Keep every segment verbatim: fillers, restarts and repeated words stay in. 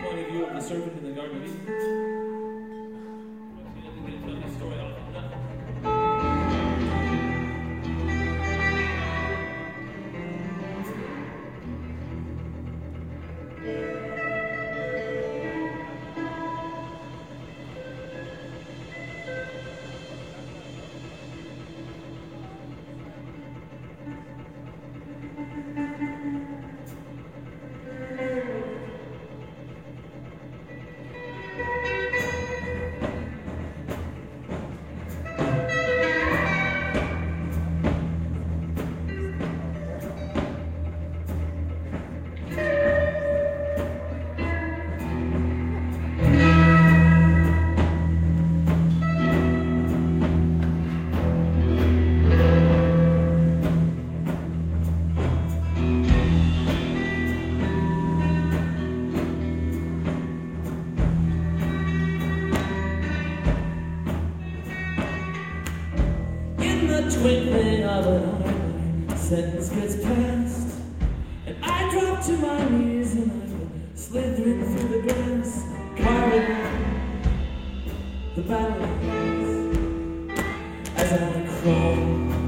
point of view of the serpent in the Garden of Eden. Tell the story off of nothing. Twinkling of an eye, sentence gets passed, and I drop to my knees and I go slithering through the grass, carving out the battle lines as I crawl.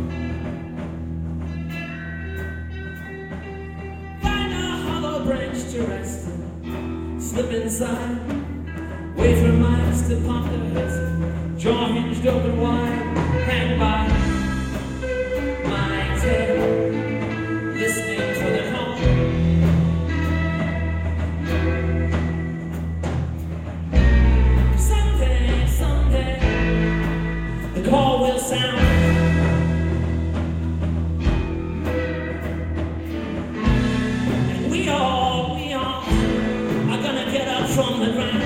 Find a hollow branch to rest in, slip inside, wait for minds to pop their heads, jaw hinged open wide, hang by. Listening for the call. Someday, someday, the call will sound. And we all, we all are gonna get up from the ground.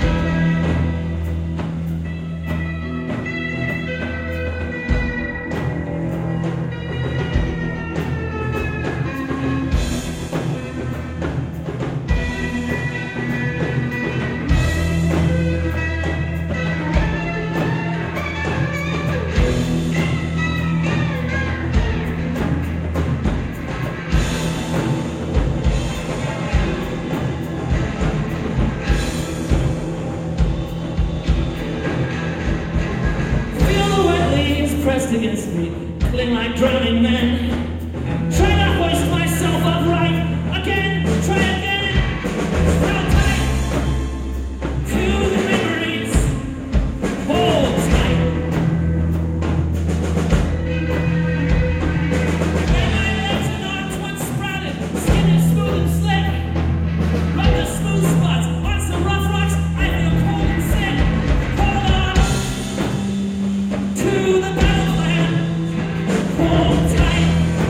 Pressed against me, cling like drowning men. Try to hoist myself upright again, try again. Hold tight to the memories. Hold tight. Where my legs and arms once sprouted, skin is smooth and slick. Rub the smooth spots on some rough rocks. I feel cold and sick. Hold on to the hold tight.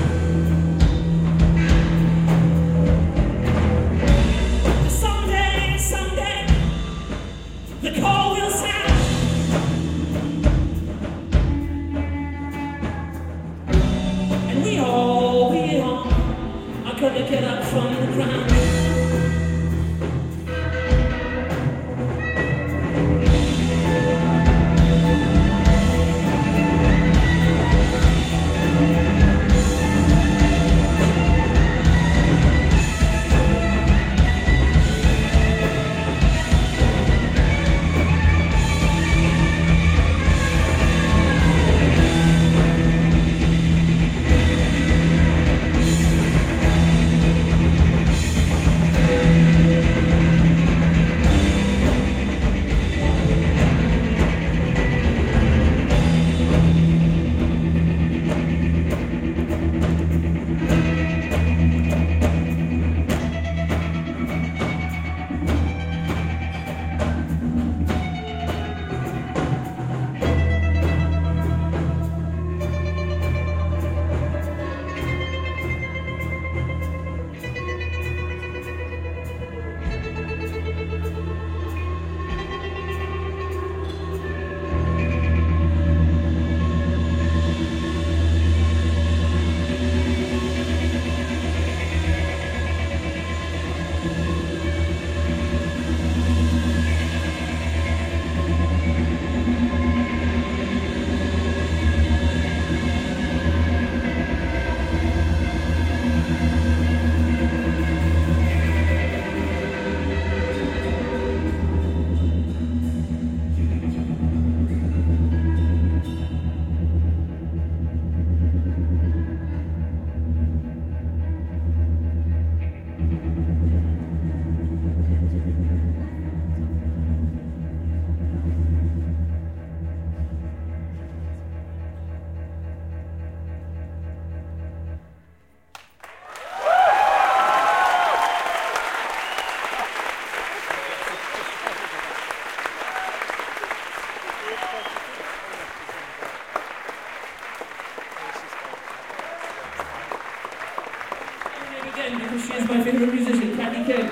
my favorite musician, Kathy King.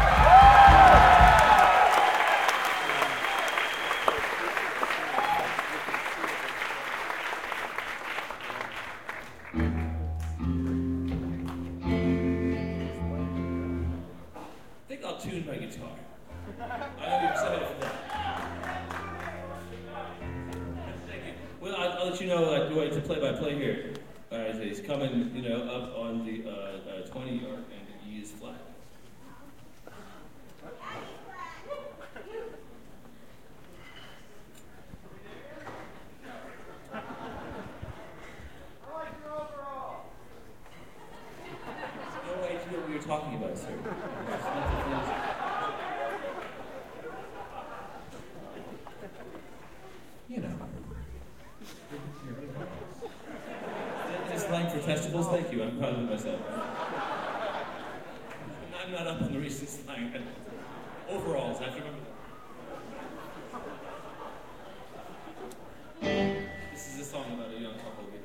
I think I'll tune my guitar. I know you're excited for that. Thank you. Well, I'll, I'll let you know uh, going to play-by-play here. All right, so he's coming, you know, up on the uh, uh, twenty yard, and he is flat. No idea what you're talking about, sir. You know. Is slang for testicles? Thank you. I'm proud of myself. I'm not up on the recent slang. Overalls, I have to remember that. This is a song about a young couple.